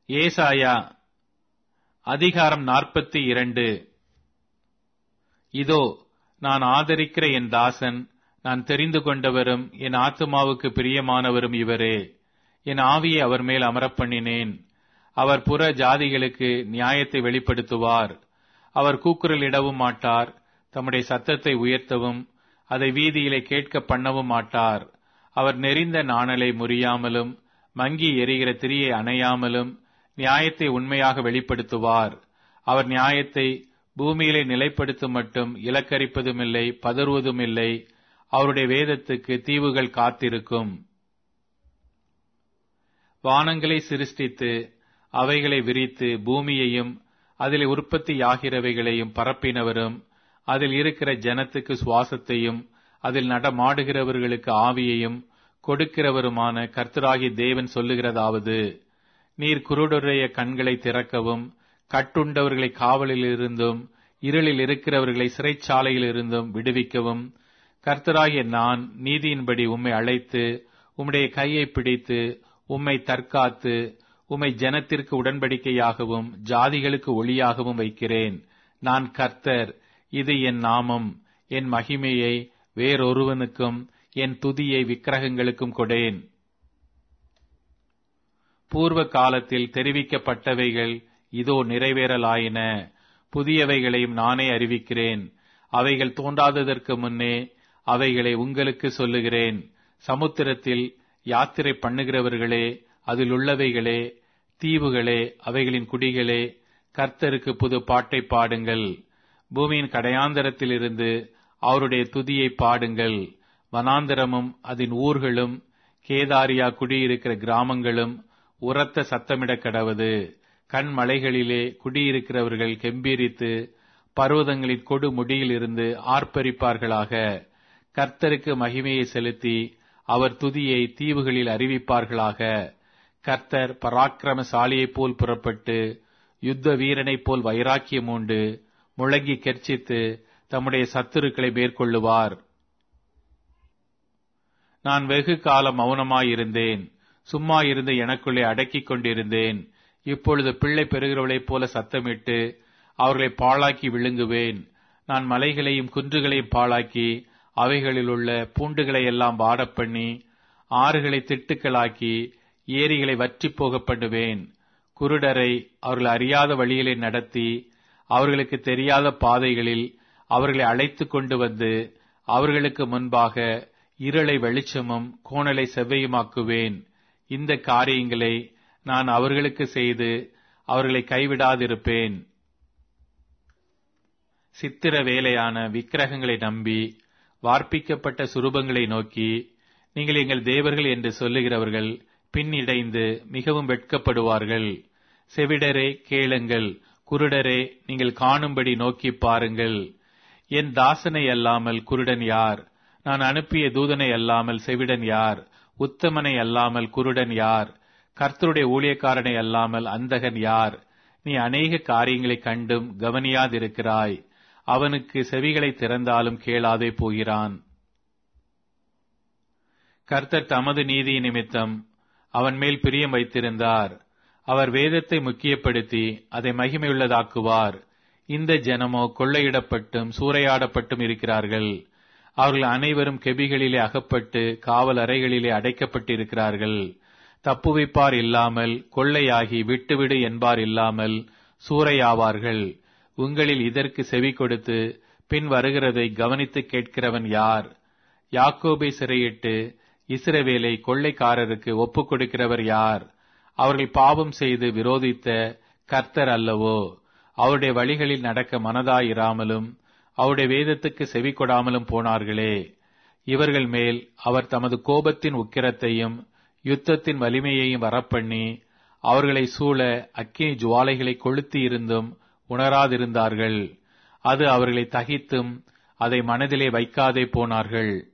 ஏசாயா அதிகாரம் 42. இதோ, நான் ஆதரிக்கிற என் தாசன், நான் தெரிந்து கொண்டவரும் என் ஆத்துமாவுக்கு பிரியமானவரும் இவரே. என் ஆவியை அவர் மேல் அமரப் பண்ணினேன். அவர் புற ஜாதிகளுக்கு நியாயத்தை வெளிப்படுத்துவார். அவர் கூக்குரலிடவும் மாட்டார், தம்முடைய சத்தத்தை உயர்த்தவும் அதை வீதியிலே கேட்க பண்ணவும் மாட்டார். அவர் நெரிந்த நாணலை முறியாமலும் மங்கி எரிகிற திரியை அணையாமலும் நியாயத்தை உண்மையாக வெளிப்படுத்துவார். அவர் நியாயத்தை பூமியிலே நிலைப்படுத்தும் மட்டும் இலக்கரிப்பதுமில்லை, பதறுவதுமில்லை. அவருடைய வேதத்துக்கு தீவுகள் காத்திருக்கும். வானங்களை சிருஷ்டித்து அவைகளை விரித்து பூமியையும் அதில் உற்பத்தியாகிறவைகளையும் பரப்பினவரும், அதில் இருக்கிற ஜனத்துக்கு சுவாசத்தையும் அதில் நடமாடுகிறவர்களுக்கு ஆவியையும் கொடுக்கிறவருமான கர்த்தராகிய தேவன் சொல்லுகிறதாவது: நீர் குருடருடைய கண்களை திறக்கவும், கட்டுண்டவர்களை காவலில் இருந்தும் இருளில் இருக்கிறவர்களை சிறைச்சாலையில் இருந்தும் விடுவிக்கவும் கர்த்தராகிய நான் நீதியின்படி உம்மை அழைத்து உம்முடைய கையை பிடித்து உம்மை தற்காத்து உம்மை ஜனத்திற்கு உடன்படிக்கையாகவும் ஜாதிகளுக்கு ஒளியாகவும் வைக்கிறேன். நான் கர்த்தர், இது என் நாமம். என் மகிமையை வேறொருவனுக்கும் என் துதியை விக்கிரகங்களுக்கும் கொடேன். பூர்வ காலத்தில் தெரிவிக்கப்பட்டவைகள் இதோ நிறைவேறலாயின. புதியவைகளையும் நானே அறிவிக்கிறேன். அவைகள் தோன்றாததற்கு முன்னே அவைகளை உங்களுக்கு சொல்லுகிறேன். சமுத்திரத்தில் யாத்திரை பண்ணுகிறவர்களே, அதில் உள்ளவைகளே, தீவுகளே, அவைகளின் குடிகளே, கர்த்தருக்கு புது பாட்டை பாடுங்கள். பூமியின் கடையாந்தரத்திலிருந்து அவருடைய துதியை பாடுங்கள். வனாந்தரமும் அதன் ஊர்களும் கேதாரியா குடியிருக்கிற கிராமங்களும் உரத்த சத்தமிடக் கடவது. கண்மலைகளிலே குடியிருக்கிறவர்கள் கெம்பீரித்து பர்வதங்களின் கொடு முடியில் இருந்து ஆர்ப்பரிப்பார்களாக. கர்த்தருக்கு மகிமையை செலுத்தி அவர் துதியை தீவுகளில் அறிவிப்பார்களாக. கர்த்தர் பராக்கிரமசாலியைப் போல் புறப்பட்டு யுத்த வீரனைப் போல் வைராக்கியம் உண்டு முழங்கி கெர்ச்சித்து தம்முடைய சத்துருக்களை மேற்கொள்ளுவார். நான் வெகு காலம் மௌனமாயிருந்தேன், சும்மா இருந்து எனக்குள்ளே அடக்கிக் கொண்டிருந்தேன். இப்பொழுது பிள்ளை பெறுகிறவளைப் போல சத்தமிட்டு அவர்களை பாழாக்கி விழுங்குவேன். நான் மலைகளையும் குன்றுகளையும் பாழாக்கி அவைகளிலுள்ள பூண்டுகளை எல்லாம் வாடப்பண்ணி ஆறுகளை திட்டுக்களாக்கி ஏரிகளை வற்றிப் போக பண்ணுவேன். குருடரை அவர்கள் அறியாத வழியிலே நடத்தி அவர்களுக்கு தெரியாத பாதைகளில் அவர்களை அழைத்து கொண்டு வந்து அவர்களுக்கு முன்பாக இருளை வெளிச்சமும் கோணலை செவ்வையுமாக்குவேன். இந்த காரியங்களை நான் அவர்களுக்கு செய்து அவர்களை கைவிடாதிருப்பேன். சித்திர வேலையான விக்கிரகங்களை நம்பி வார்ப்பிக்கப்பட்ட சுரூபங்களை நோக்கி நீங்கள் எங்கள் தேவர்கள் என்று சொல்லுகிறவர்கள் பின்னிடைந்து மிகவும் வெட்கப்படுவார்கள். செவிடரே கேளுங்கள், குருடரே நீங்கள் காணும்படி நோக்கி பாருங்கள். என் தாசனை அல்லாமல் குருடன் யார்? நான் அனுப்பிய தூதனை அல்லாமல் செவிடன் யார்? உத்தமனை அல்லாமல் குருடன் யார்? கர்த்தருடைய ஊழியக்காரனை அல்லாமல் அந்தகன் யார்? நீ அநேக காரியங்களை கண்டும் கவனியாதிருக்கிறாய். அவனுக்கு செவிகளை திறந்தாலும் கேளாதே போகிறான். கர்த்தர் தமது நீதி நிமித்தம் அவன் மேல் பிரியம் வைத்திருந்தார். அவர் வேதத்தை முக்கியப்படுத்தி அதை மகிமையுள்ளதாக்குவார். இந்த ஜனமோ கொள்ளையிடப்பட்டும் சூறையாடப்பட்டும் இருக்கிறார்கள். அவர்கள் அனைவரும் கெபிகளிலே அகப்பட்டு காவல் அறைகளிலே அடைக்கப்பட்டிருக்கிறார்கள். தப்புவிப்பார் இல்லாமல், கொள்ளையாகி விட்டுவிடு என்பார் இல்லாமல் சூறையாவார்கள். உங்களில் இதற்கு செவி கொடுத்து பின் வருகிறதை கவனித்து கேட்கிறவன் யார்? யாக்கோபை சிறையிட்டு இஸ்ரவேலை கொள்ளைக்காரருக்கு ஒப்புக் கொடுக்கிறவர் யார்? அவர்கள் பாவம் செய்து விரோதித்த கர்த்தர் அல்லவோ? அவருடைய வழிகளில் நடக்க மனதாயிராமலும் அவருடைய வேதத்துக்கு செவி கொடாமலும் போனார்களே. இவர்கள் மேல் அவர் தமது கோபத்தின் உக்கிரத்தையும் யுத்தத்தின் வலிமையையும் வரப்பண்ணி அவர்களை சூழ அக்கினி ஜுவாலைகளை கொளுத்தி இருந்தும் உணராதிருந்தார்கள். அது அவர்களை தகித்தும் அதை மனதிலே வைக்காதே போனார்கள்.